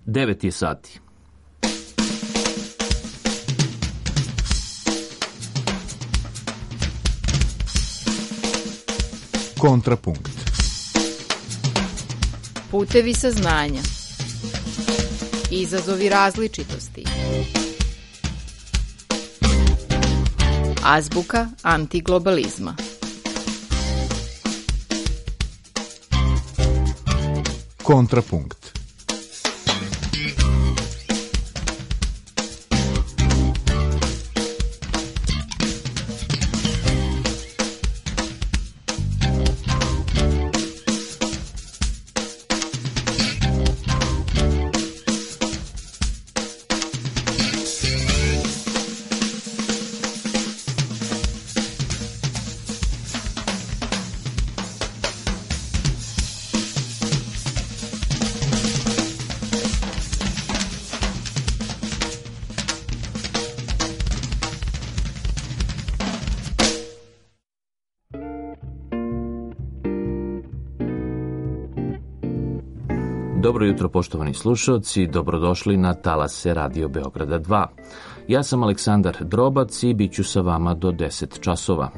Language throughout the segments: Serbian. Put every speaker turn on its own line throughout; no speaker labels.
9 je sati.
Kontrapunkt.
Putevi saznanja. Izazovi različitosti. Azbuka antiglobalizma.
Kontrapunkt.
Dobro jutro, poštovani slušalci, dobrodošli na talase Radio Beograda 2. Ja sam Aleksandar Drobac i bit ću sa vama do 10 časova.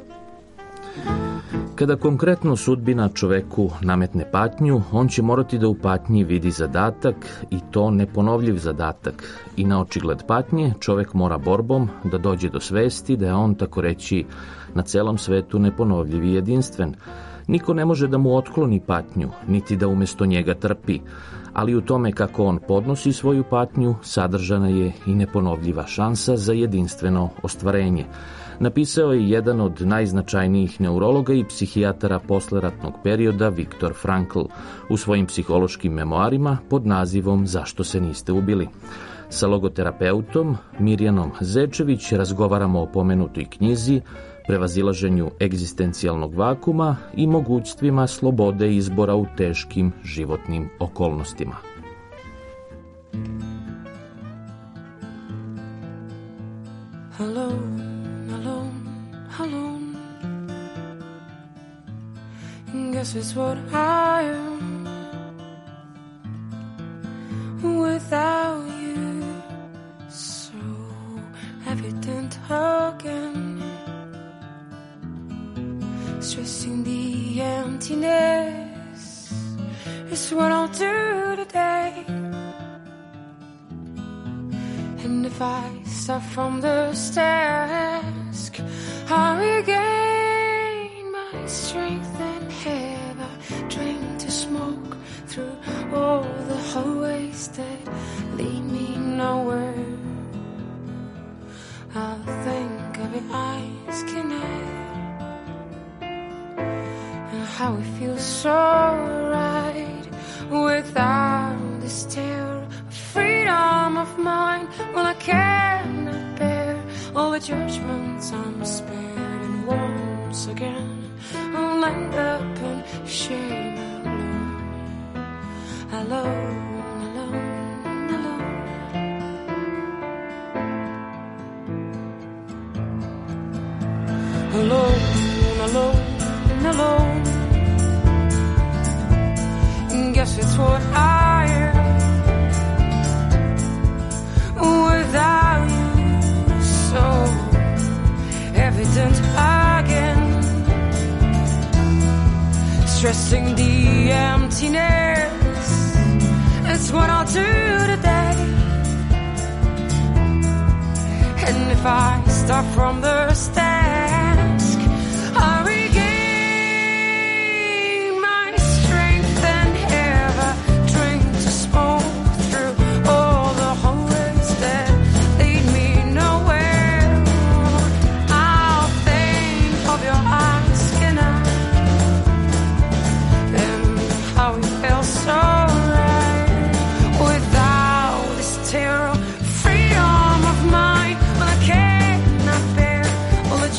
Kada konkretno sudbina čoveku nametne patnju, on će morati da u patnji vidi zadatak i to neponovljiv zadatak. I na očigled patnje čovek mora borbom da dođe do svesti da je on, tako reći, na celom svetu neponovljiv i jedinstven. Niko ne može da mu otkloni patnju, niti da umesto njega trpi, ali u tome kako on podnosi svoju patnju sadržana je i neponovljiva šansa za jedinstveno ostvarenje. Napisao je jedan od najznačajnijih neurologa i psihijatara posleratnog perioda, Viktor Frankl, u svojim psihološkim memoarima pod nazivom Zašto se niste ubili. Sa logoterapeutom Mirjanom Zečević razgovaramo o pomenutoj knjizi, prevazilaženju egzistencijalnog vakuma i mogućstvima slobode izbora u teškim životnim okolnostima.
Alone, alone, alone. Guess it's what I am without you. So evident again. Stressing the emptiness is what I'll do today. And if I start from the task, I regain my strength and have I drink to smoke through all the hallways that lead me nowhere. I'll think of your eyes connect. How it feels so right without this terror of freedom of mind. Well, I cannot bear all the judgments I'm spared, and once again I'll end up in shame alone, alone, alone, alone, alone, alone, alone. Guess it's what I am without you. So evident again. Stressing the emptiness, it's what I'll do today. And if I start from the task, I regain my strength and have a drink to smoke through all the hallways that lead me nowhere. I'll think of your eyes tonight and how it felt so right without this terror, freedom of mind. Well, I cannot bear all the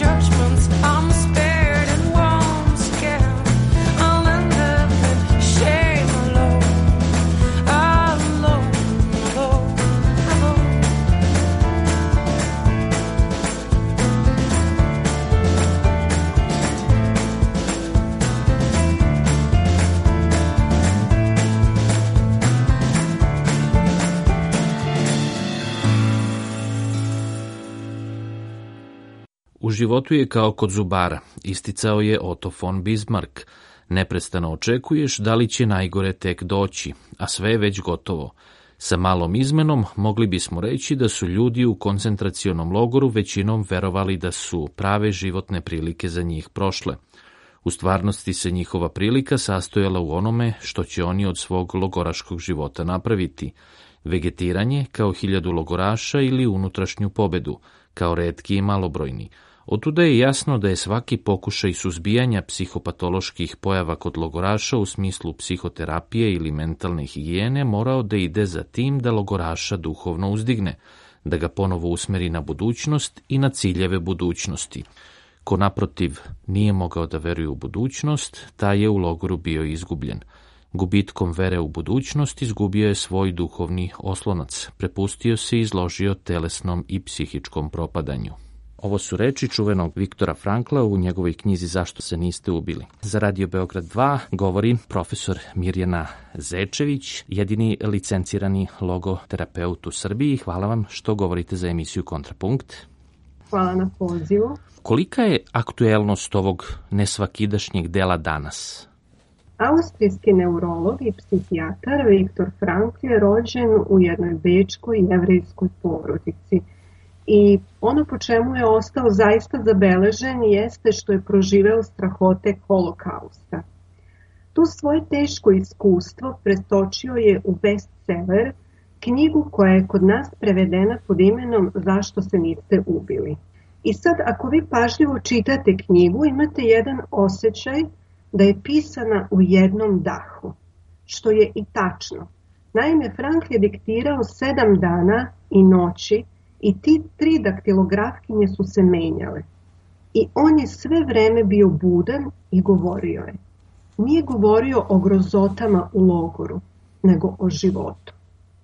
životu je kao kod zubara, isticao je Otto von Bismarck. Neprestano očekuješ da li će najgore tek doći, a sve je već gotovo. Sa malom izmenom mogli bismo reći da su ljudi u koncentracionom logoru većinom verovali da su prave životne prilike za njih prošle. U stvarnosti se njihova prilika sastojala u onome što će oni od svog logoraškog života napraviti. Vegetiranje kao 1000 logoraša ili unutrašnju pobedu, kao retki i malobrojni. Otuda je jasno da je svaki pokušaj suzbijanja psihopatoloških pojava kod logoraša u smislu psihoterapije ili mentalne higijene morao da ide za tim da logoraša duhovno uzdigne, da ga ponovo usmeri na budućnost i na ciljeve budućnosti. Ko naprotiv nije mogao da veruje u budućnost, taj je u logoru bio izgubljen. Gubitkom vere u budućnost izgubio je svoj duhovni oslonac, prepustio se i izložio telesnom i psihičkom propadanju. Ovo su reči čuvenog Viktora Frankla u njegovoj knjizi Zašto se niste ubili. Za Radio Beograd 2 govori profesor Mirjana Zečević, jedini licencirani logoterapeut u Srbiji. Hvala vam što govorite za emisiju Kontrapunkt.
Hvala na pozivu.
Kolika je aktuelnost ovog nesvakidašnjeg dela danas?
Austrijski neurolog i psihijatar Viktor Frankl je rođen u jednoj bečkoj jevrejskoj porodici. I ono po čemu je ostao zaista zabeležen jeste što je proživeo strahote holokausta. Tu svoje teško iskustvo pretočio je u bestseller, knjigu koja je kod nas prevedena pod imenom Zašto se niste ubili. I sad, ako vi pažljivo čitate knjigu, imate jedan osjećaj da je pisana u jednom dahu, što je i tačno. Naime, Frankl je diktirao 7 dana i noći i ti 3 daktilografkinje su se menjale. I on je sve vreme bio budan i govorio je. Nije govorio o grozotama u logoru, nego o životu.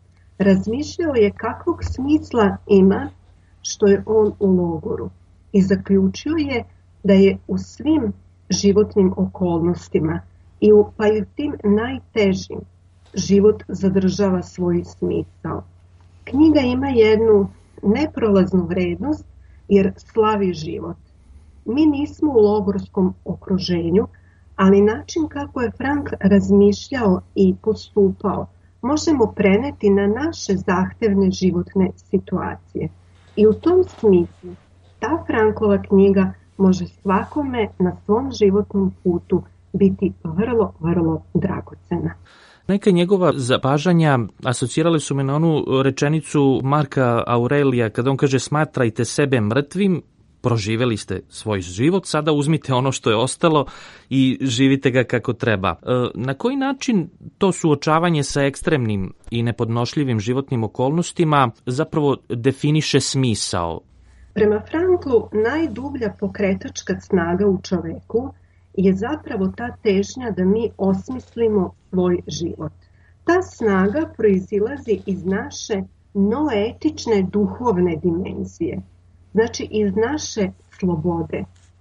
Razmišljao je kakvog smisla ima što je on u logoru i zaključio je da je u svim životnim okolnostima pa i u tim najtežim život zadržava svoj smisao. Knjiga ima jednu neprolaznu vrednost jer slavi život. Mi nismo u logorskom okruženju, ali način kako je Frankl razmišljao i postupao možemo preneti na naše zahtevne životne situacije. I u tom smislu ta Franklova knjiga može svakome na svom životnom putu biti vrlo, vrlo dragocena.
Neka njegova zapažanja asocirale su me na onu rečenicu Marka Aurelija kada on kaže smatrajte sebe mrtvim, proživeli ste svoj život, sada uzmite ono što je ostalo i živite ga kako treba. Na koji način to suočavanje sa ekstremnim i nepodnošljivim životnim okolnostima zapravo definiše smisao?
Prema Franklu, najdublja pokretačka snaga u čoveku je zapravo ta težnja da mi osmislimo svoj život. Ta snaga proizilazi iz naše noetične duhovne dimenzije, znači iz naše slobode.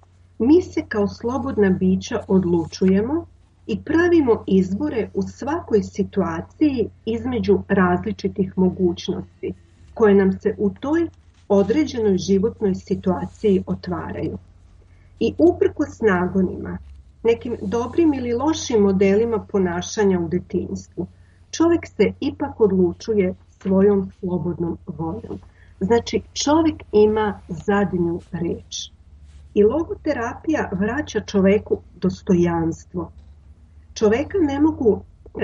Mi se kao slobodna bića odlučujemo i pravimo izbore u svakoj situaciji između različitih mogućnosti, koje nam se u toj određenoj životnoj situaciji otvaraju. I uprkos nagonima, nekim dobrim ili lošim modelima ponašanja u detinjstvu, čovjek se ipak odlučuje svojom slobodnom voljom. Znači, čovjek ima zadnju reč. I logoterapija vraća čovjeku dostojanstvo. Čovjeka ne mogu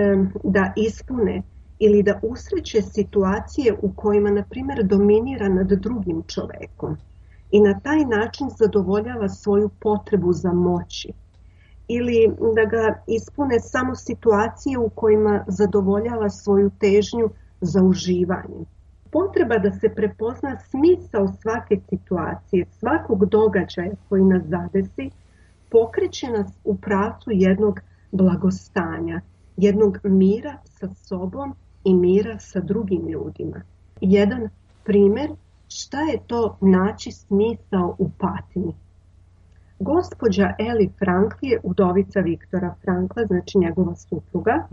da ispune ili da usreće situacije u kojima, na primjer, dominira nad drugim čovjekom i na taj način zadovoljava svoju potrebu za moći. Ili da ga ispune samo situacije u kojima zadovoljava svoju težnju za uživanjem. Potreba da se prepozna smisao svake situacije, svakog događaja koji nas zadesi, pokreće nas u pravcu jednog blagostanja, jednog mira sa sobom i mira sa drugim ljudima. Jedan primjer šta je to naći smisao u patnji. Gospođa Eli Frankl je udovica Viktora Frankla, znači njegova supruga.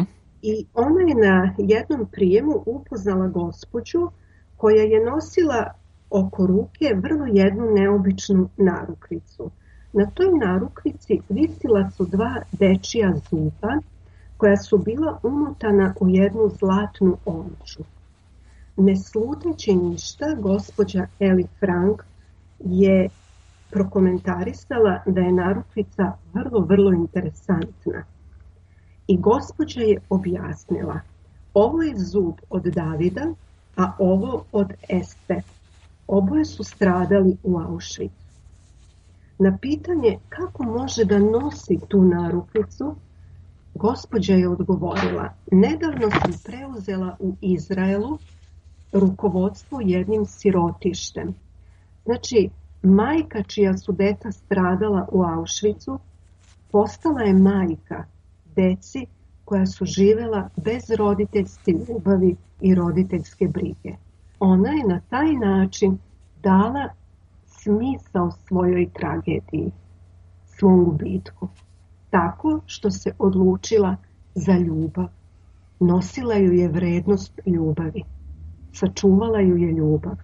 I ona je na jednom prijemu upoznala gospođu koja je nosila oko ruke vrlo jednu neobičnu narukvicu. Na toj narukvici visila su 2 dečija zuba koja su bila umotana u jednu zlatnu omču. Ne sluteći ništa, gospođa Eli Frank je prokomentarisala da je narukvica vrlo interesantna. I gospođa je objasnila, ovo je zub od Davida, a ovo od Ester. Oboje su stradali u Auschwitzu. Na pitanje kako može da nosi tu narukvicu, gospođa je odgovorila, nedavno sam preuzela u Izraelu rukovodstvo jednim sirotištem. Znači, majka čija su deca stradala u Auschwitzu postala je majka deci koja su živela bez roditeljske ljubavi i roditeljske brige. Ona je na taj način dala smisao svojoj tragediji, svom gubitku, tako što se odlučila za ljubav. Nosila ju je vrednost ljubavi, sačuvala ju je ljubav.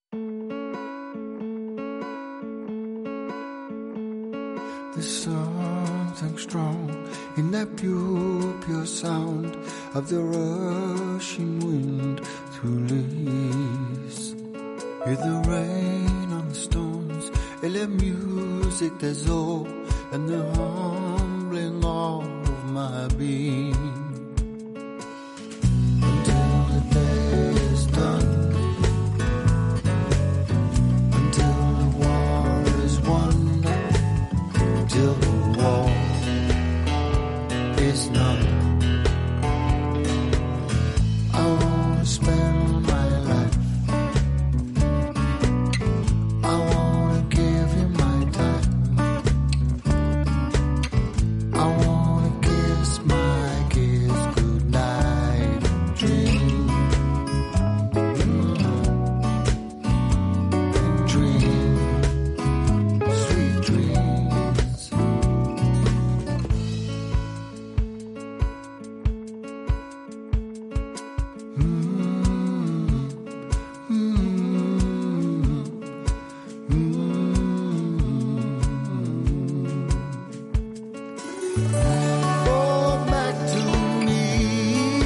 There's something strong in that pure sound of the rushing wind through leaves. Hear the rain on the stones, and the music that's all, and the humbling of my being. Until the day is done, until the war is won, till the war is none. I want to spend my life, I want to give you my time, I want to kiss my kids goodnight and dream, and dream sweet dreams. Go back to me,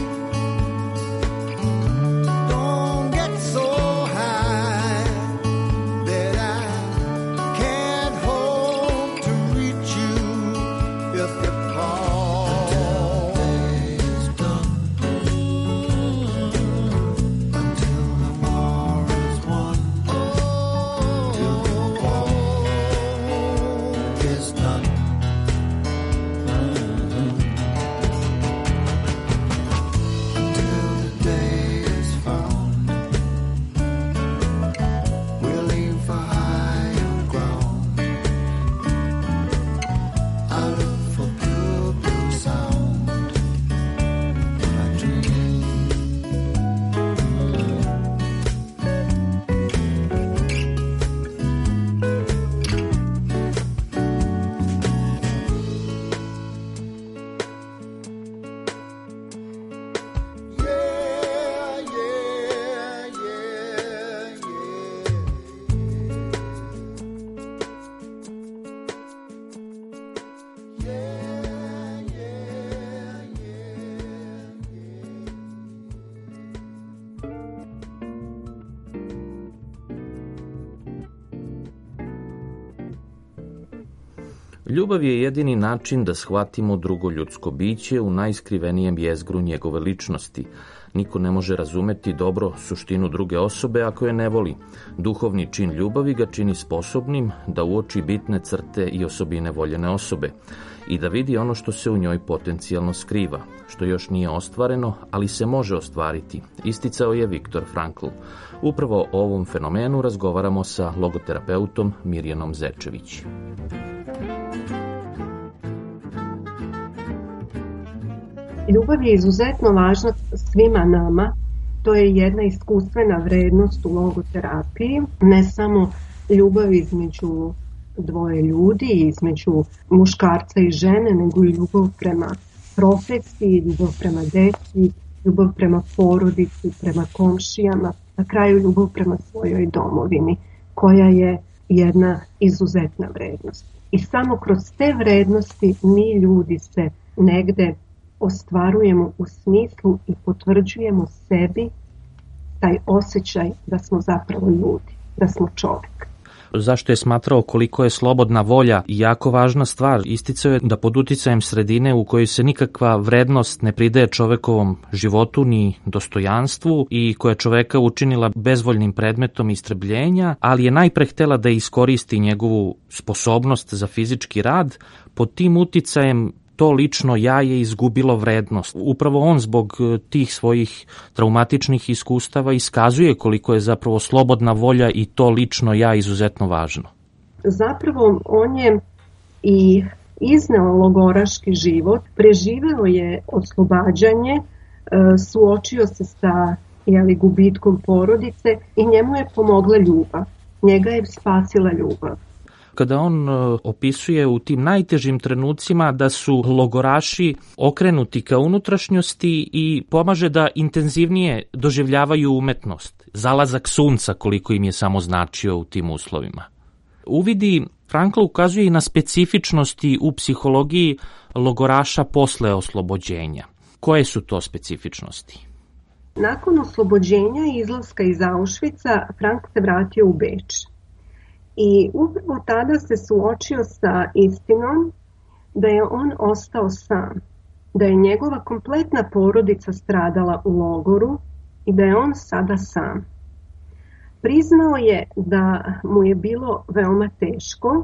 don't get so high that I can't hope to reach you if you fall. Until the war is won, till the war is done. Until the day is found, we'll aim for higher ground. I look for pure sound when I dream.
Ljubav je jedini način da shvatimo drugo ljudsko biće u najskrivenijem jezgru njegove ličnosti. Niko ne može razumeti dobro suštinu druge osobe ako je ne voli. Duhovni čin ljubavi ga čini sposobnim da uoči bitne crte i osobine voljene osobe i da vidi ono što se u njoj potencijalno skriva, što još nije ostvareno, ali se može ostvariti, isticao je Viktor Frankl. Upravo o ovom fenomenu razgovaramo sa logoterapeutom Mirjanom Zečević.
Ljubav je izuzetno važna svima nama. To je jedna iskustvena vrednost u logoterapiji. Ne samo ljubav između dvoje ljudi, između muškarca i žene, nego i ljubav prema profesiji, ljubav prema deci, ljubav prema porodici, prema komšijama, na kraju ljubav prema svojoj domovini, koja je jedna izuzetna vrednost. I samo kroz te vrednosti mi ljudi se negde ostvarujemo u smislu i potvrđujemo sebi taj osjećaj da smo zapravo ljudi, da smo čovjek.
Zašto je smatrao koliko je slobodna volja jako važna stvar? Isticao je da pod uticajem sredine u kojoj se nikakva vrednost ne pridaje čovekovom životu ni dostojanstvu i koja čoveka učinila bezvoljnim predmetom istrebljenja, ali je najpre htela da iskoristi njegovu sposobnost za fizički rad, pod tim uticajem to lično ja je izgubilo vrednost. Upravo on zbog tih svojih traumatičnih iskustava iskazuje koliko je zapravo slobodna volja i to lično ja izuzetno važno.
Zapravo on je i izneo logoraški život, preživeo je oslobađanje, suočio se sa gubitkom porodice i njemu je pomogla ljubav. Njega je spasila ljubav.
Kada on opisuje u tim najtežim trenucima da su logoraši okrenuti ka unutrašnjosti i pomaže da intenzivnije doživljavaju umetnost, zalazak sunca koliko im je samo značio u tim uslovima. Uvidi Frankl ukazuje i na specifičnosti u psihologiji logoraša posle oslobođenja. Koje su to specifičnosti?
Nakon oslobođenja i izlaska iz Auschwitza, Frank se vratio u Beč. I upravo tada se suočio sa istinom da je on ostao sam, da je njegova kompletna porodica stradala u logoru i da je on sada sam. Priznao je da mu je bilo veoma teško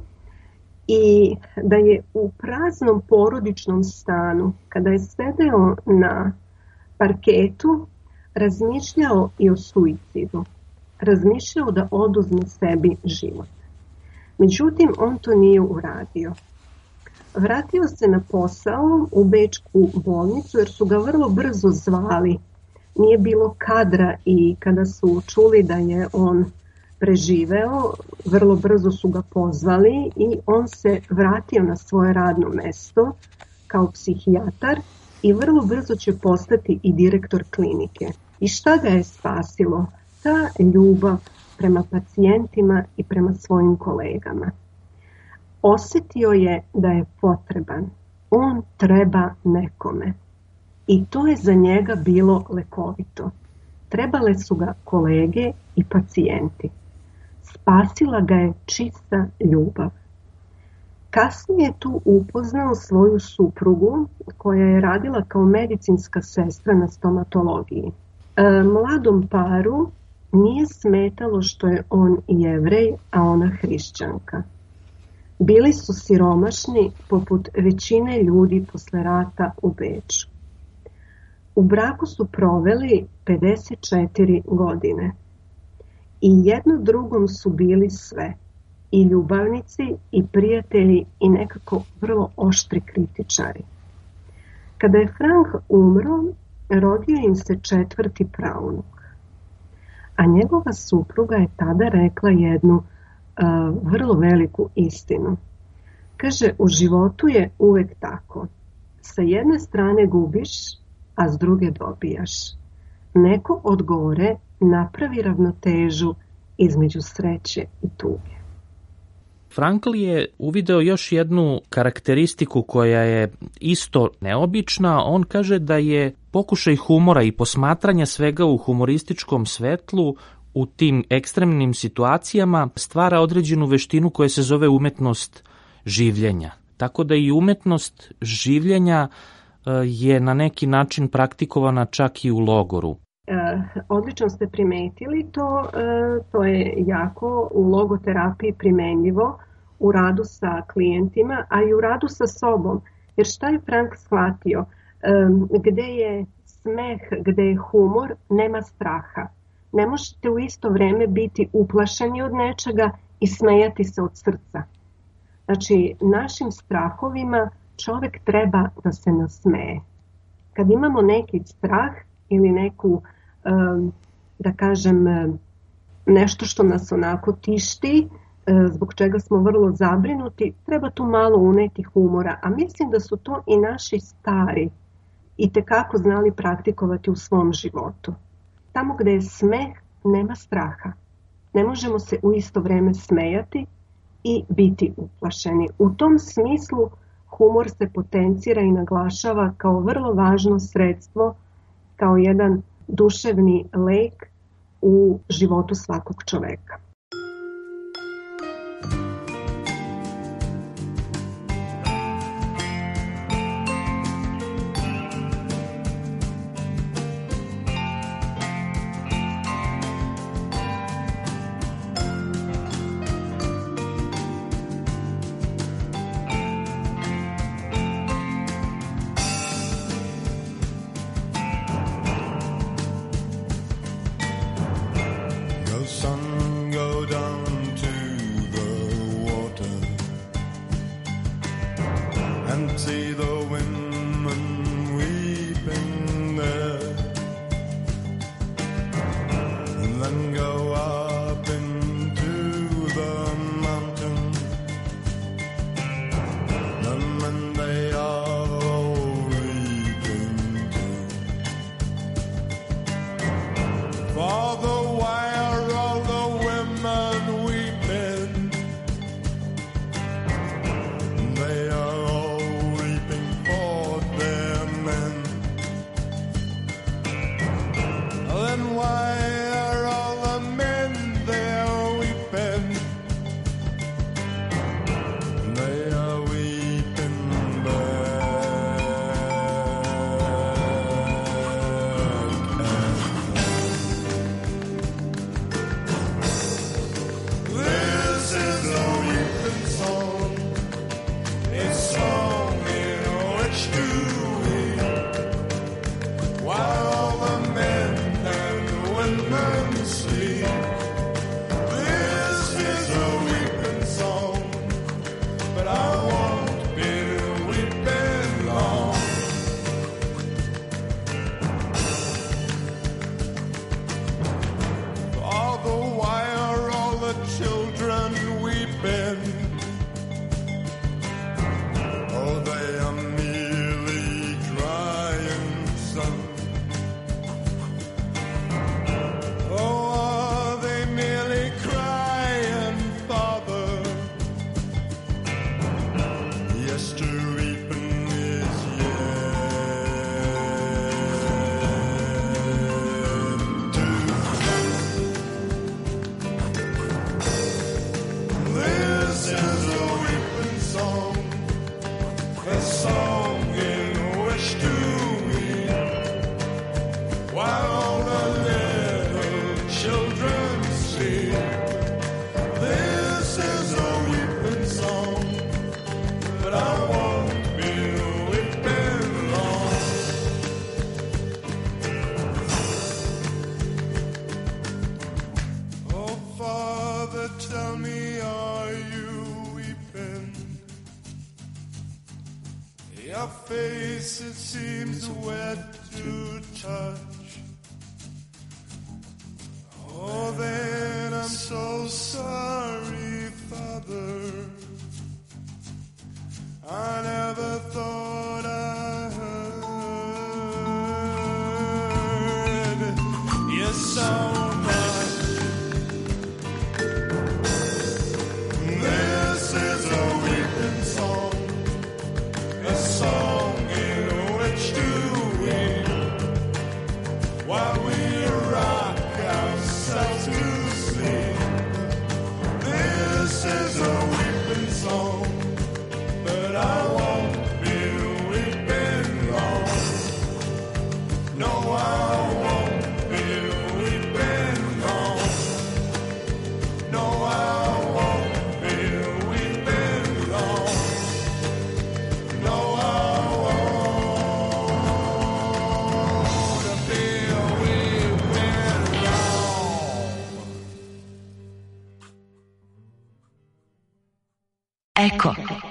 i da je u praznom porodičnom stanu, kada je sedeo na parketu, razmišljao i o suicidu. Razmišljao da oduzme sebi život. Međutim, on to nije uradio. Vratio se na posao u bečku bolnicu jer su ga vrlo brzo zvali. Nije bilo kadra i kada su čuli da je on preživeo, vrlo brzo su ga pozvali i on se vratio na svoje radno mesto kao psihijatar i vrlo brzo će postati i direktor klinike. I šta ga je spasilo? Ta ljubav prema pacijentima i prema svojim kolegama. Osjetio je da je potreban. On treba nekome. I to je za njega bilo lekovito. Trebale su ga kolege i pacijenti. Spasila ga je čista ljubav. Kasnije je tu upoznao svoju suprugu koja je radila kao medicinska sestra na stomatologiji. Mladom paru nije smetalo što je on Jevrej, a ona hrišćanka. Bili su siromašni poput većine ljudi posle rata u Beču. U braku su proveli 54 godine. I jedno drugom su bili sve. I ljubavnici, i prijatelji, i nekako vrlo oštri kritičari. Kada je Frank umro, rodio im se 4. praunuk. A njegova supruga je tada rekla jednu vrlo veliku istinu. Kaže, u životu je uvek tako. Sa jedne strane gubiš, a s druge dobijaš. Neko od gore napravi ravnotežu između sreće i tuge.
Frankl je uvideo još jednu karakteristiku koja je isto neobična. On kaže da je pokušaj humora i posmatranja svega u humorističkom svetlu u tim ekstremnim situacijama stvara određenu veštinu koja se zove umetnost življenja. Tako da i umetnost življenja je na neki način praktikovana čak i u logoru.
Odlično ste primetili to je jako u logoterapiji primenljivo u radu sa klijentima, a i u radu sa sobom. Jer šta je Frank shvatio? Gde je smeh, gde je humor, nema straha. Ne možete u isto vreme biti uplašeni od nečega i smejati se od srca. Znači, našim strahovima čovjek treba da se nasmeje. Kad imamo neki strah ili neku, da kažem, nešto što nas onako tišti, zbog čega smo vrlo zabrinuti, treba tu malo uneti humora. A mislim da su to i naši stari itekako znali praktikovati u svom životu. Tamo gde je smeh, nema straha. Ne možemo se u isto vrijeme smejati i biti uplašeni. U tom smislu humor se potencira i naglašava kao vrlo važno sredstvo, kao jedan duševni lek u životu svakog čoveka.
Your face, it seems wet to touch. Oh, then I'm so sorry, Father. I never thought I heard you so much. This is a weeping song. A song in which to weep while we rock ourselves to sleep. This is a weeping song, but I won't be weeping long. No, I won't be weeping long. No, I won't be weeping long. No, I won't be weeping long.
Eko.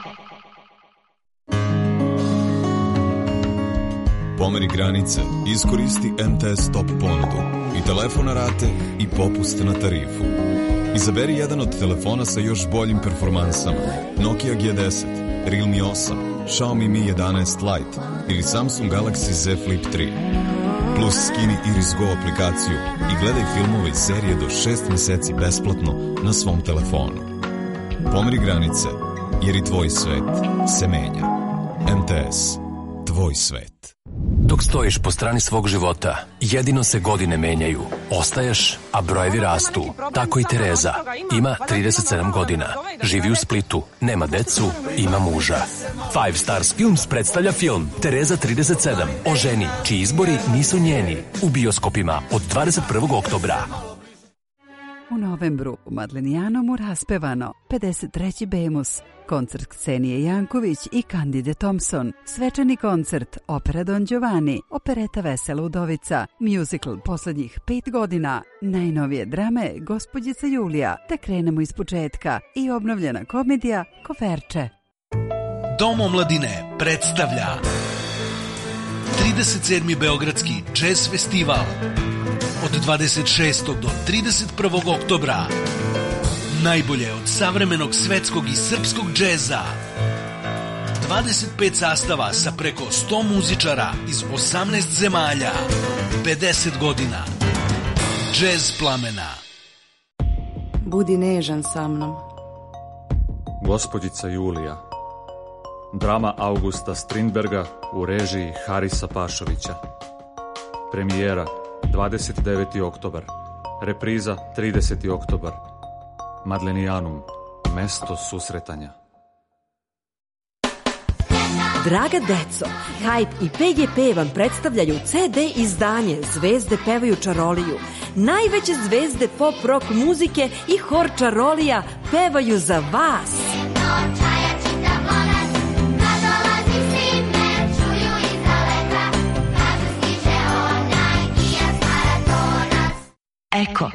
Pomeri granice, iskoristi MTS Top ponudu i telefon na rate i popust na tarifu. Izaberi jedan od telefona sa još boljim performansama. Nokia G10. Realme 8, Xiaomi Mi 11 Lite ili Samsung Galaxy Z Flip 3. Plus skini Iris Go aplikaciju i gledaj filmove i serije do 6 meseci besplatno na svom telefonu. Pomeri granice, jer i tvoj svet se menja. MTS. Tvoj svet.
Dok stojiš po strani svog života, jedino se godine menjaju. Ostaješ, a brojevi rastu. Tako i Tereza. Ima 37 godina. Živi u Splitu. Nema decu, ima muža. Five Stars Films predstavlja film Tereza 37 o ženi čiji izbori nisu njeni. U bioskopima od 21. oktobra.
U novembru u Madlenijanomu raspevano 53. Bemus, koncert Ksenije Janković i Kandide Thompson, svečani koncert Opera Don Giovanni, opereta Vesela udovica, musical poslednjih 5 godina, najnovije drame Gospođica Julija, te krenemo iz početka i obnovljena komedija Koferče.
Dom omladine predstavlja 37. Beogradski džez festival od 26. do 31. oktobra. Najbolje od savremenog svetskog i srpskog džeza. 25 sastava sa preko 100 muzičara iz 18 zemalja. 50 godina. Džez plamena.
Budi nežan sa mnom.
Gospođica Julija. Drama Augusta Strindberga u režiji Harisa Pašovića. Premijera 29. oktobar. Repriza 30. oktobar. Madlenijanum, mesto susretanja.
Draga deco, Hype i PGP vam predstavljaju CD izdanje Zvezde pevaju čaroliju. Najveće zvezde pop rock muzike i hor čarolija pevaju za vas.
Eko.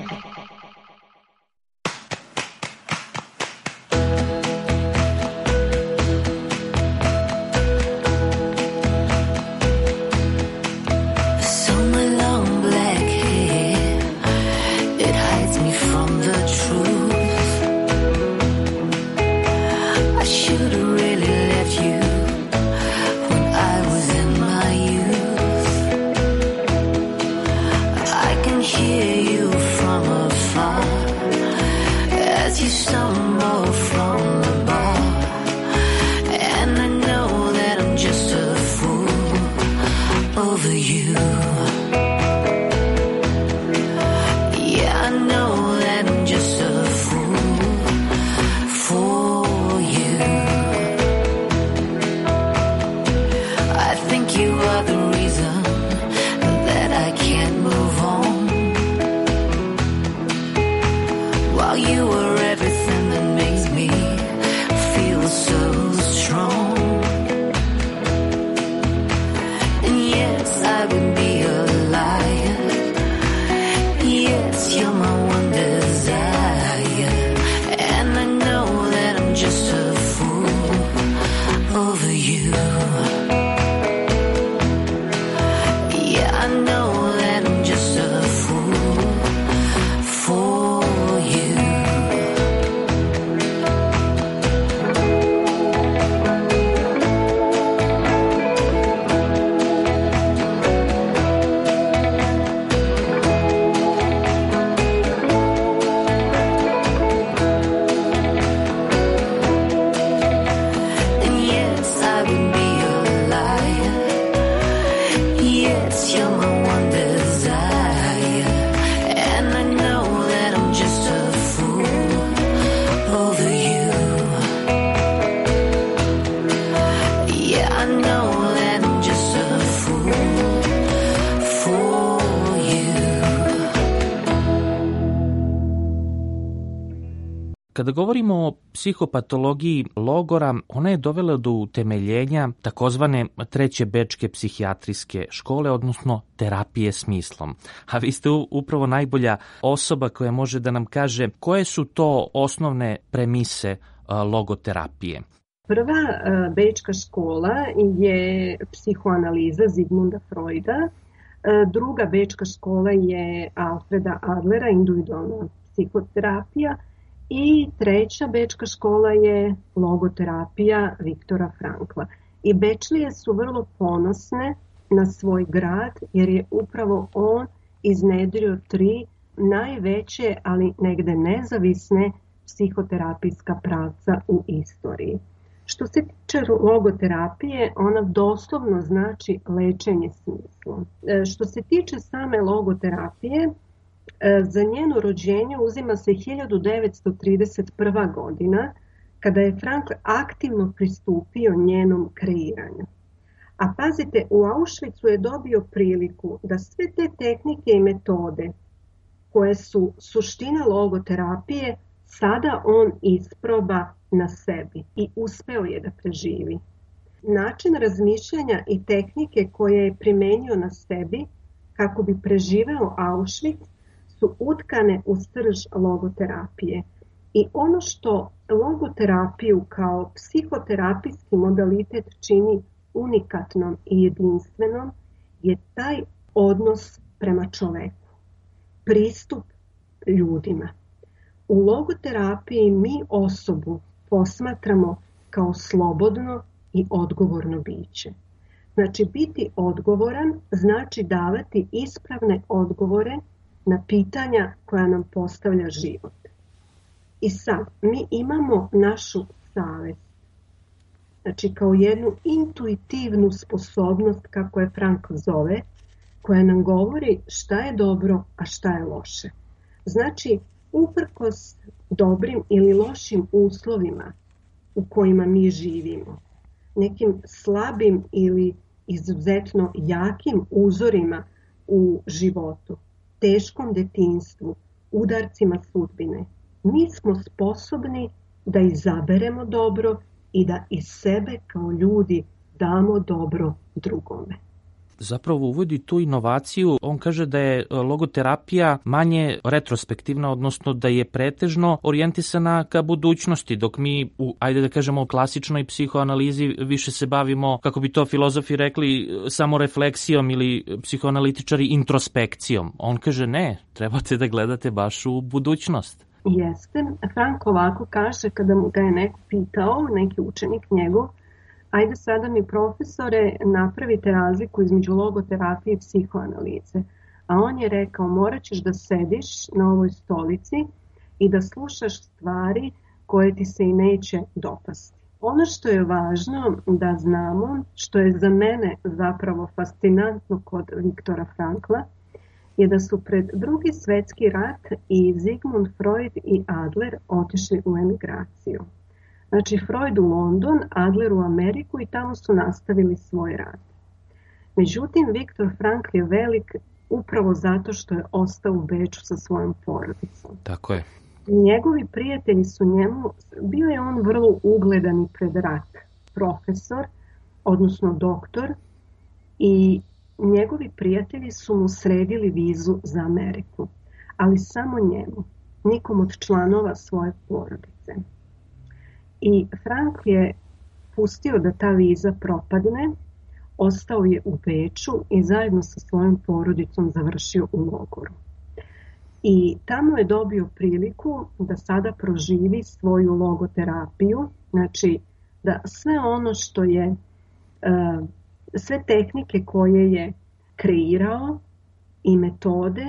Kada govorimo o psihopatologiji logora, ona je dovela do utemeljenja takozvane treće bečke psihijatrijske škole, odnosno terapije smislom. A vi ste upravo najbolja osoba koja može da nam kaže koje su to osnovne premise logoterapije.
Prva bečka škola je psihoanaliza Zigmunda Freuda, druga bečka škola je Alfreda Adlera, individualna psihoterapija, I treća bečka škola je logoterapija Viktora Frankla. I Bečlije su vrlo ponosne na svoj grad jer je upravo on iznedrio 3 najveće, ali negde nezavisne psihoterapijska pravca u istoriji. Što se tiče logoterapije, ona doslovno znači lečenje smislom. Što se tiče same logoterapije, za njeno rođenje uzima se 1931. godina, kada je Frankl aktivno pristupio njenom kreiranju. A pazite, u Auschwitzu je dobio priliku da sve te tehnike i metode koje su suština logoterapije, sada on isproba na sebi i uspeo je da preživi. Način razmišljanja i tehnike koje je primenio na sebi kako bi preživeo Auschwitz su utkane u srž logoterapije. I ono što logoterapiju kao psihoterapijski modalitet čini unikatnom i jedinstvenom je taj odnos prema čoveku, pristup ljudima. U logoterapiji mi osobu posmatramo kao slobodno i odgovorno biće. Znači, biti odgovoran znači davati ispravne odgovore na pitanja koja nam postavlja život. I sad, mi imamo našu savest, znači kao jednu intuitivnu sposobnost, kako je Frankl zove, koja nam govori šta je dobro, a šta je loše. Znači, uprkos dobrim ili lošim uslovima u kojima mi živimo, nekim slabim ili izuzetno jakim uzorima u životu, teškom detinjstvu, udarcima sudbine, mi smo sposobni da izaberemo dobro i da iz sebe kao ljudi damo dobro drugome.
Zapravo uvodi tu inovaciju. On kaže da je logoterapija manje retrospektivna, odnosno da je pretežno orijentisana ka budućnosti, dok mi u, ajde da kažemo, klasičnoj psihoanalizi više se bavimo, kako bi to filozofi rekli, samo refleksijom ili psihoanalitičari introspekcijom. On kaže ne, trebate da gledate baš u budućnost.
Jeste. Frank ovako kaže kada mu ga je neko pitao, neki učenik njegov, ajde sada mi profesore napravite razliku između logoterapije i psihoanalize. A on je rekao, morat ćeš da sediš na ovoj stolici i da slušaš stvari koje ti se i neće dopasti. Ono što je važno da znamo, što je za mene zapravo fascinantno kod Viktora Frankla, je da su pred Drugi svjetski rat i Sigmund Freud i Adler otišli u emigraciju. Znači, Freud u London, Adler u Ameriku i tamo su nastavili svoj rad. Međutim, Viktor Frankl je velik upravo zato što je ostao u Beču sa svojom porodicom.
Tako je.
Njegovi prijatelji su njemu, bio je on vrlo ugledan i pred rat, profesor, odnosno doktor, i njegovi prijatelji su mu sredili vizu za Ameriku, ali samo njemu, nikom od članova svoje porodice. I Frankl je pustio da ta viza propadne, ostao je u Beču i zajedno sa svojom porodicom završio u logoru. I tamo je dobio priliku da sada proživi svoju logoterapiju, znači da sve ono što je, sve tehnike koje je kreirao i metode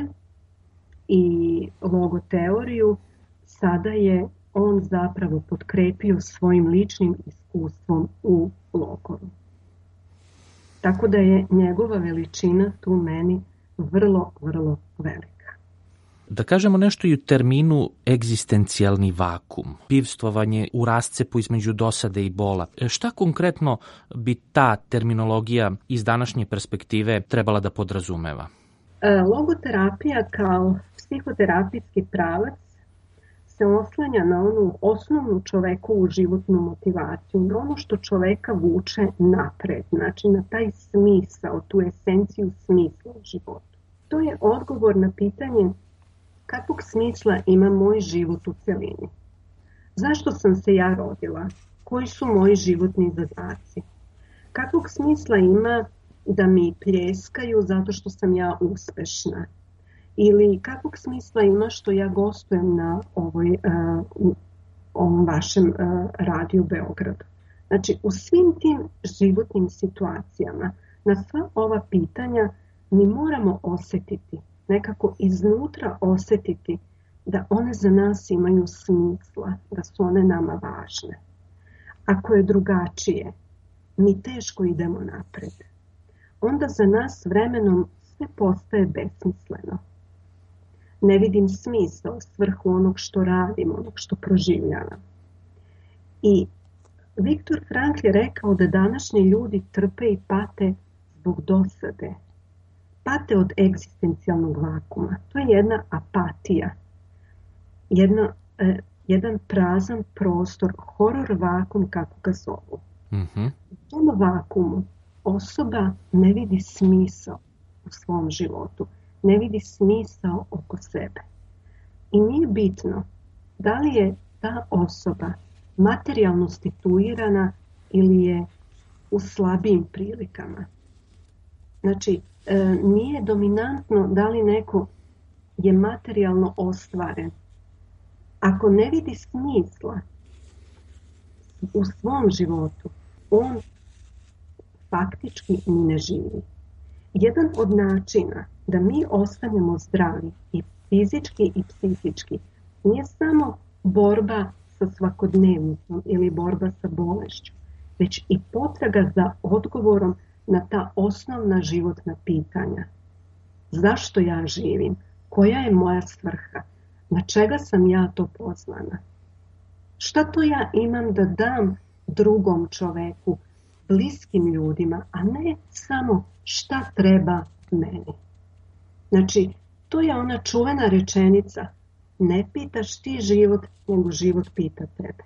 i logoteoriju, sada je on zapravo potkrepio svojim ličnim iskustvom u logoru. Tako da je njegova veličina tu meni vrlo, vrlo velika.
Da kažemo nešto i u terminu egzistencijalni vakum, pivstvovanje u rascepu između dosade i bola. Šta konkretno bi ta terminologija iz današnje perspektive trebala da podrazumeva?
Logoterapija kao psihoterapijski pravac se oslanja na onu osnovnu čovekovu životnu motivaciju, na ono što čoveka vuče napred, znači na taj smisao, tu esenciju smisla u životu. To je odgovor na pitanje kakvog smisla ima moj život u celini. Zašto sam se ja rodila? Koji su moji životni zadaci? Kakvog smisla ima da mi pljeskaju zato što sam ja uspešna? Ili kakvog smisla ima što ja gostujem na ovom vašem radiju Beogradu. Znači, u svim tim životnim situacijama, na sva ova pitanja mi moramo osjetiti, nekako iznutra osjetiti da one za nas imaju smisla, da su one nama važne. Ako je drugačije, mi teško idemo napred. Onda za nas vremenom sve postaje besmisleno. Ne vidim smisao, svrhu onog što radim, onog što proživljavam. I Viktor Frankl je rekao da današnji ljudi trpe i pate zbog dosade. Pate od egzistencijalnog vakuma. To je jedna apatija. Jedan prazan prostor, horor vakum kako ga zovu. U tom vakumu osoba ne vidi smisao u svom životu. Ne vidi smisao oko sebe. I nije bitno da li je ta osoba materijalno situirana ili je u slabijim prilikama. Znači, nije dominantno da li neko je materijalno ostvaren. Ako ne vidi smisla u svom životu, on faktički ni ne živi. Jedan od načina da mi ostanemo zdravi i fizički i psihički nije samo borba sa svakodnevnicom ili borba sa bolešću, već i potraga za odgovorom na ta osnovna životna pitanja. Zašto ja živim? Koja je moja svrha? Na čega sam ja to pozvana? Šta to ja imam da dam drugom čoveku, bliskim ljudima, a ne samo šta treba meni? Znači, to je ona čuvena rečenica: ne pitaš ti život, nego život pita tebe.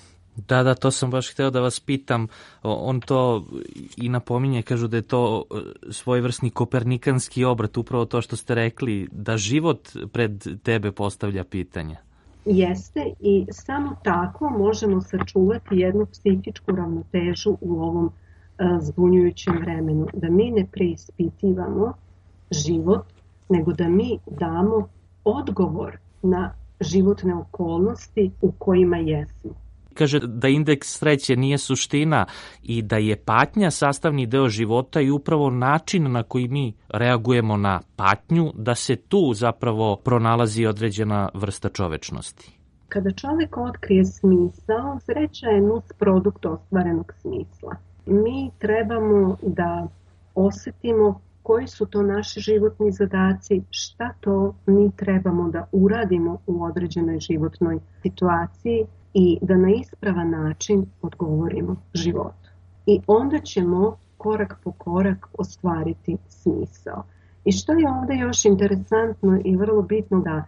Da, to sam baš hteo da vas pitam. On to i napominje, kažu da je to svojevrsni kopernikanski obrat, upravo to što ste rekli, da život pred tebe postavlja pitanja.
Jeste, i samo tako možemo sačuvati jednu psihičku ravnotežu u ovom zbunjujućem vremenu. Da mi ne preispitivamo život, nego da mi damo odgovor na životne okolnosti u kojima jesmo.
Kaže da indeks sreće nije suština i da je patnja sastavni deo života i upravo način na koji mi reagujemo na patnju, da se tu zapravo pronalazi određena vrsta čovečnosti.
Kada čovjek otkrije smisao, sreća je nus produkt ostvarenog smisla. Mi trebamo da osjetimo koji su to naši životni zadaci, šta to mi trebamo da uradimo u određenoj životnoj situaciji i da na ispravan način odgovorimo životu. I onda ćemo korak po korak ostvariti smisao. I što je ovdje još interesantno i vrlo bitno da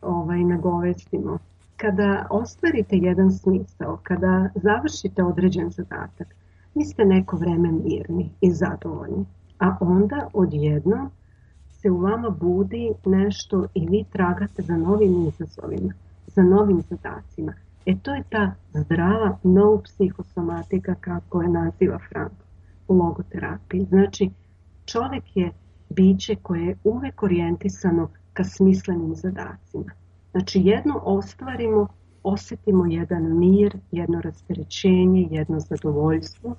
nagovestimo. Kada ostvarite jedan smisao, kada završite određen zadatak, vi ste neko vreme mirni i zadovoljni. A onda odjednom se u vama budi nešto i vi tragate za novim izazovima, za novim zadacima. To je ta zdrava noopsihosomatika, kako je naziva Frankl u logoterapiji. Znači, čovjek je biće koje je uvek orijentisano ka smislenim zadacima. Znači, jedno ostvarimo, osjetimo jedan mir, jedno rasterećenje, jedno zadovoljstvo,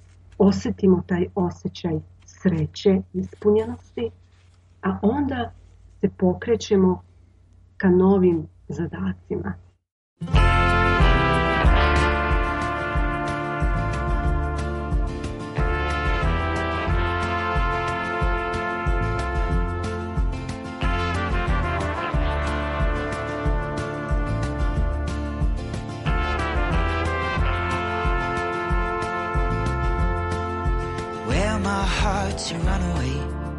osjetimo taj osjećaj sreće, ispunjenosti, a onda se pokrećemo ka novim zadacima.
To run away,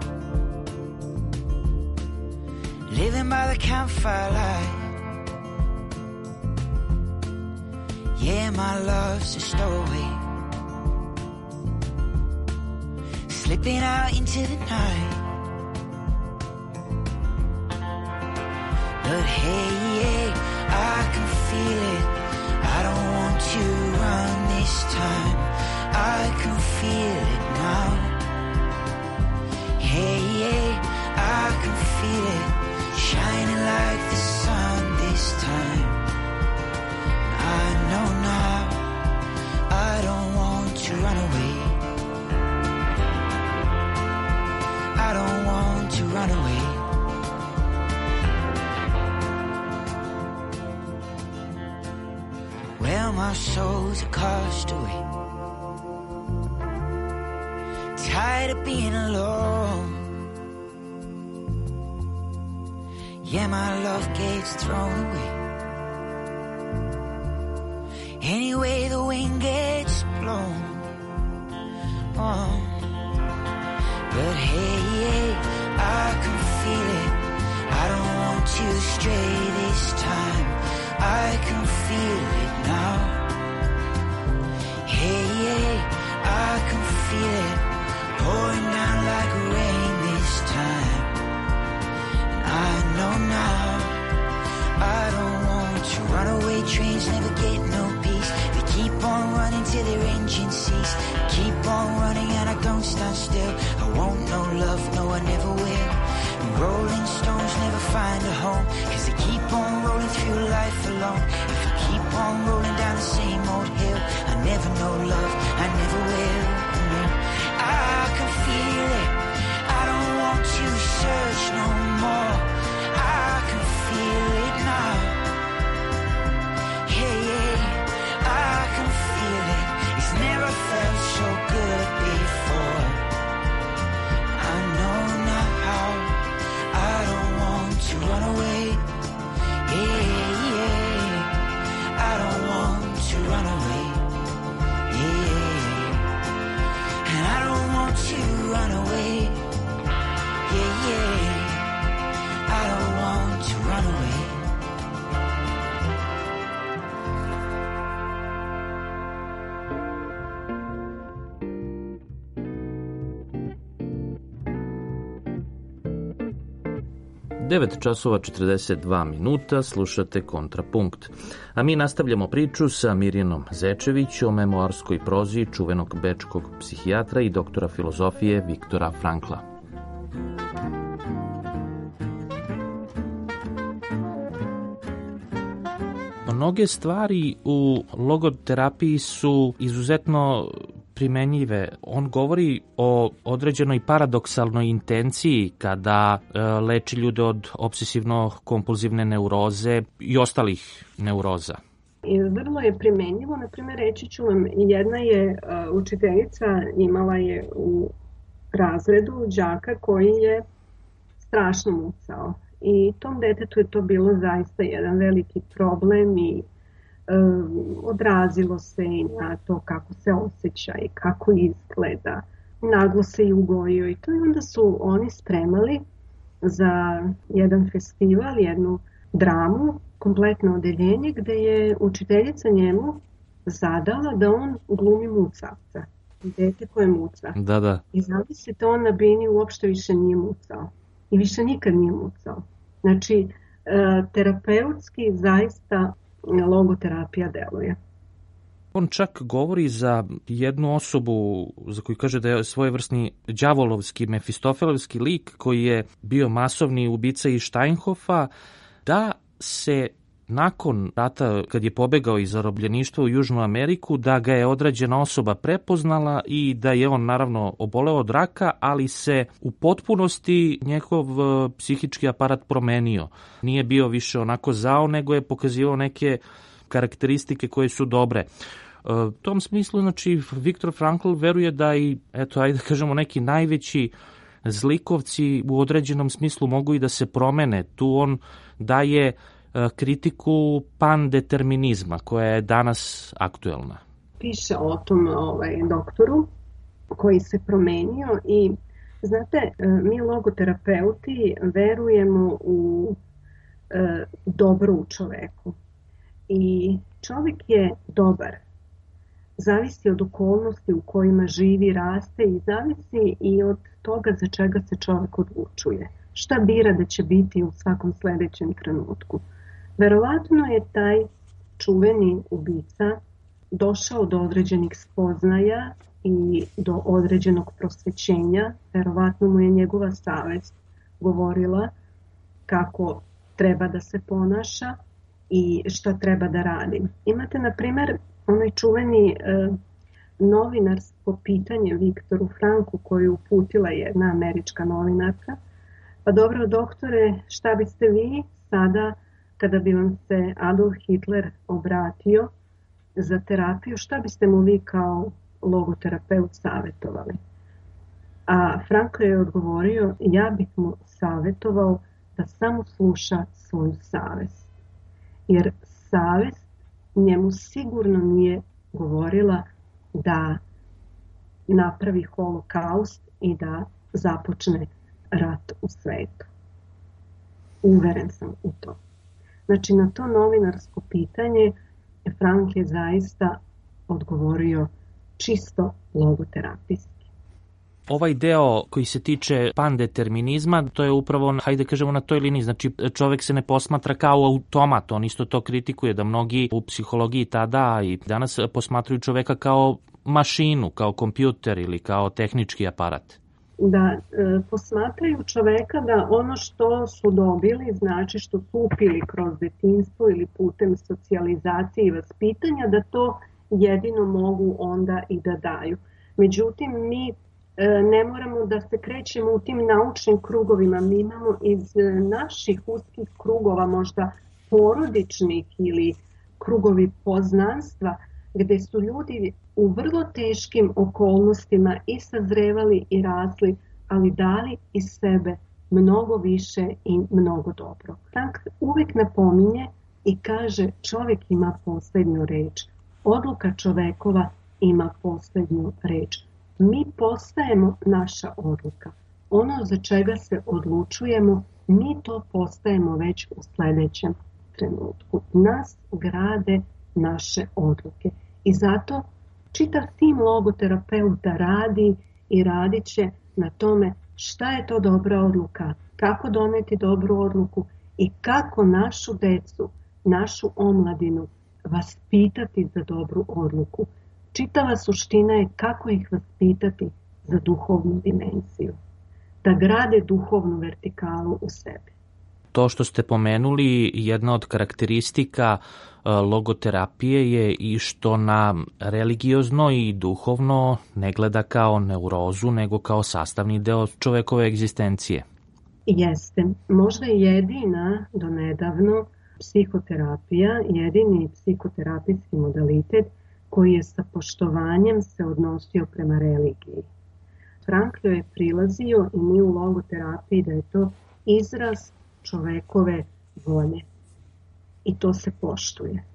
living by the campfire light. Yeah, my love's a stowaway, slipping out into the night. But hey, I can feel it. I don't want to run this time. I can feel it now. Hey, I can feel it feel my soul's a castaway, tired of being alone. Yeah, my love gets thrown away. Anyway, the wind gets blown. Oh. But hey, I can feel it. I don't want to stray this time. I can feel it now. Hey, I can feel it pouring down like rain this time. I know now. I don't want to run away. Trains never get no peace. They keep on running till their engines cease. Keep on running and I don't stand still. I won't no love, no I never will. And rolling stones never find a home, 'cause they keep on rolling through life alone. If I keep on rolling down the same old hill, I never know love, I never will. I can feel it. I don't want to search no more. I can feel it now. Hey, I can feel it. It's never felt so good before. I know now how. I don't want to run away. Yeah, I don't want to run away. Yeah, and I don't want to run away. Yeah, I don't want to run away.
Devet časova 42 minuta, slušate Kontrapunkt. A mi nastavljamo priču sa Mirjanom Zečević o memoarskoj prozi čuvenog bečkog psihijatra i doktora filozofije Viktora Frankla. Mnoge stvari u logoterapiji su izuzetno primenjive. On govori o određenoj paradoksalnoj intenciji kada leči ljude od obsesivno-kompulzivne neuroze i ostalih neuroza.
I vrlo je primenjivo, na primjer, reći ću vam, jedna je učiteljica, imala je u razredu đaka koji je strašno mucao. I tom detetu je to bilo zaista jedan veliki problem i odrazilo se i na to kako se osjeća i kako izgleda. Naglo se i ugojio i to, i onda su oni spremali za jedan festival, jednu dramu, kompletno odeljenje, gde je učiteljica njemu zadala da on glumi mucavca. Dete koje muca.
Da.
I zamislite, on na bini uopšte više nije mucao. I više nikad nije mucao. Znači, terapeutski zaista logoterapija deluje.
On čak govori za jednu osobu za koju kaže da je svojevrsni đavolovski, mefistofelovski lik koji je bio masovni ubica iz Steinhofa, da se nakon rata, kad je pobegao iz zarobljeništva u Južnu Ameriku, da ga je određena osoba prepoznala i da je on naravno oboleo od raka, ali se u potpunosti njegov psihički aparat promenio. Nije bio više onako zao, nego je pokazivao neke karakteristike koje su dobre. U tom smislu, znači, Viktor Frankl veruje da i, eto, ajde da kažemo, neki najveći zlikovci u određenom smislu mogu i da se promene. Tu on daje kritiku pandeterminizma koja je danas aktuelna.
Piše o tom doktoru koji se promenio i znate, mi logoterapeuti verujemo u dobro u čoveku i čovjek je dobar. Zavisi od okolnosti u kojima živi, raste i zavisi i od toga za čega se čovjek odlučuje. Šta bira da će biti u svakom sljedećem trenutku. Verovatno je taj čuveni ubica došao do određenih spoznaja i do određenog prosvećenja. Verovatno mu je njegova savest govorila kako treba da se ponaša i šta treba da radi. Imate, na primjer, onaj čuveni novinarsko pitanje Viktoru Franklu koju uputila jedna američka novinarka. Pa dobro, doktore, šta biste vi sada kada bi vam se Adolf Hitler obratio za terapiju, šta biste mu vi kao logoterapeut savjetovali? A Frankl je odgovorio, ja bih mu savjetovao da samo sluša svoju savjest. Jer savjest njemu sigurno nije govorila da napravi holokaust i da započne rat u svetu. Uveren sam u to. Znači, na to novinarsko pitanje Frankl je zaista odgovorio čisto logoterapijski.
Ovaj deo koji se tiče pandeterminizma, to je upravo, hajde kažemo, na toj liniji. Znači, čovek se ne posmatra kao automat, on isto to kritikuje, da mnogi u psihologiji tada i danas posmatruju čoveka kao mašinu, kao kompjuter ili kao tehnički aparat.
Da posmatraju čoveka da ono što su dobili, znači što su upili kroz detinjstvo ili putem socijalizacije i vaspitanja, da to jedino mogu onda i da daju. Međutim, mi ne moramo da se krećemo u tim naučnim krugovima. Mi imamo iz naših uskih krugova, možda porodičnih ili krugovi poznanstva, gdje su ljudi u vrlo teškim okolnostima i sazrevali i rasli, ali dali iz sebe mnogo više i mnogo dobro. Frankl uvijek napominje i kaže, čovjek ima posljednju reč. Odluka čovekova ima posljednju reč. Mi postajemo naša odluka. Ono za čega se odlučujemo, mi to postajemo već u sljedećem trenutku. Nas grade naše odluke. I zato čitav tim logoterapeuta radi i radit će na tome šta je to dobra odluka, kako doneti dobru odluku i kako našu decu, našu omladinu vaspitati za dobru odluku. Čitava suština je kako ih vaspitati za duhovnu dimenziju, da grade duhovnu vertikalu u sebi.
To što ste pomenuli, jedna od karakteristika logoterapije je i što na religiozno i duhovno ne gleda kao neurozu, nego kao sastavni deo čovekove egzistencije.
Jeste. Možda jedina do nedavno psihoterapija, jedini psihoterapijski modalitet koji je sa poštovanjem se odnosio prema religiji. Frankl je prilazio i mi u logoterapiji da je to izraz čovekove volje. I to se poštuje.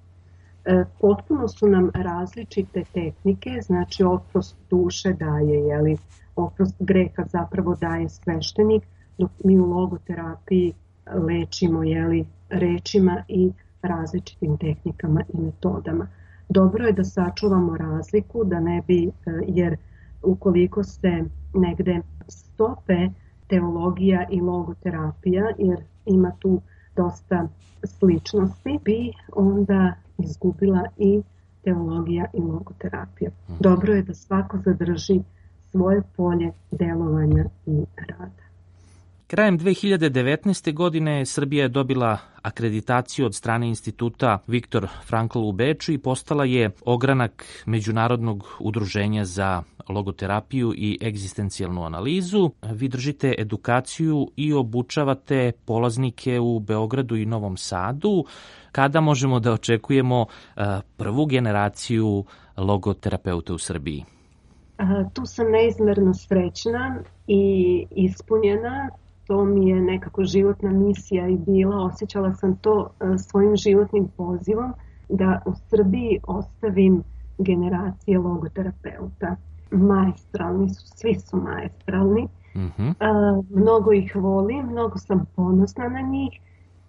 Potpuno su nam različite tehnike, znači oprost duše daje, oprost greha zapravo daje sveštenik, dok mi u logoterapiji lečimo rečima i različitim tehnikama i metodama. Dobro je da sačuvamo razliku, da ne bi, jer ukoliko se negde stope teologija i logoterapija, jer ima tu dosta sličnosti, bi onda izgubila i teologija i logoterapija. Dobro je da svako zadrži svoje polje delovanja i rada.
Krajem 2019. godine Srbija je dobila akreditaciju od strane instituta Viktor Frankl u Beču i postala je ogranak Međunarodnog udruženja za logoterapiju i egzistencijalnu analizu. Vi držite edukaciju i obučavate polaznike u Beogradu i Novom Sadu. Kada možemo da očekujemo prvu generaciju logoterapeuta u Srbiji?
Tu sam neizmerno srećna i ispunjena. To mi je nekako životna misija i bila. Osjećala sam to svojim životnim pozivom da u Srbiji ostavim generacije logoterapeuta. Maestralni su, svi su maestralni. Mnogo ih volim, mnogo sam ponosna na njih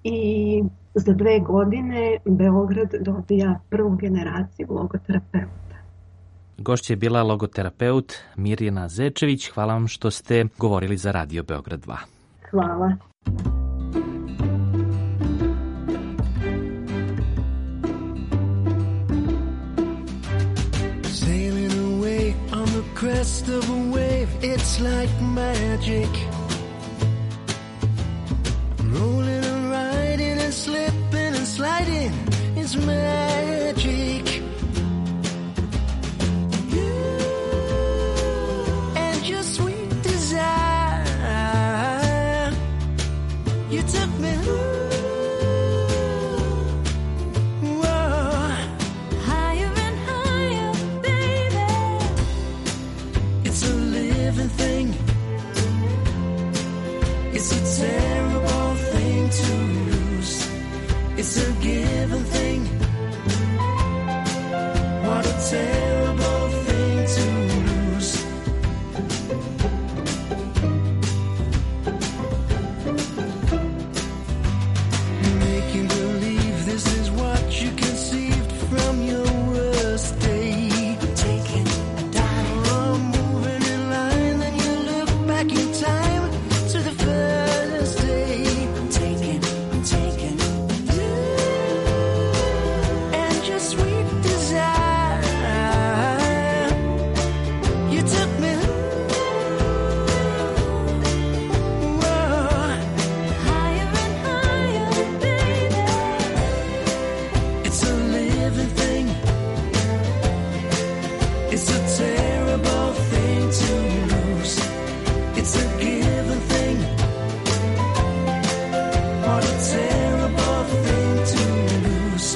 i za 2 godine Beograd dobija prvu generaciju logoterapeuta.
Gošća je bila logoterapeut Mirjana Zečević. Hvala vam što ste govorili za Radio Beograd 2.
Hvala.
Sailing away on the crest of a wave, it's like magic. Rolling and riding and slipping and sliding, it's magic. And your sweet desire, you took me whoa, higher
It's a given thing. What a terrible thing to lose. Making believe this is what you conceived from your worst day. Taking a dive. Oh, moving in line, then you look back in time to the first day. I'm taking. And your sweet desire, you took me. Whoa. Higher and higher, baby. It's a living thing. It's a terrible thing to lose. It's a given thing. What a terrible thing to lose.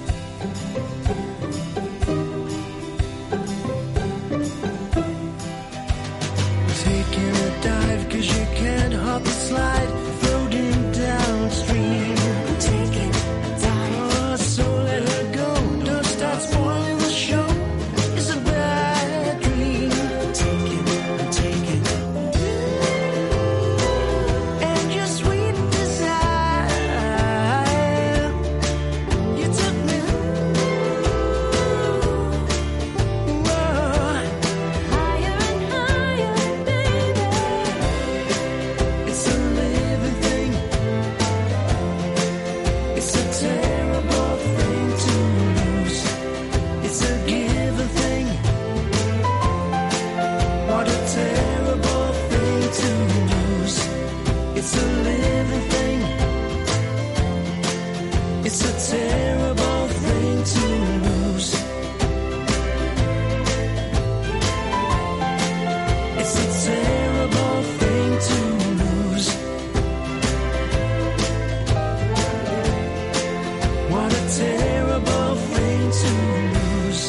Taking a dive 'cause you can't hop the slide, floating downstream. Taking a dive. Oh, so let her go. Don't start spoiling the show. It's a bad dream. Taking. And your sweet desire, you took me. Whoa. Higher and higher, baby. It's a living thing. It's a terrible thing to lose. It's a given thing. What a terrible thing to lose. It's a living thing. It's a terrible thing to lose. It's a terrible thing to lose. What a terrible thing to lose.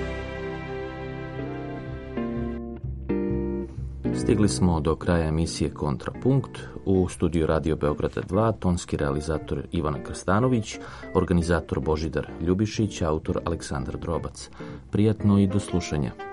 Stigli smo do kraja emisije Kontrapunkt. U studiju Radio Beograda 2, tonski realizator Ivana Krstanović, organizator Božidar Ljubišić, autor Aleksandar Drobac. Prijatno i do slušanja.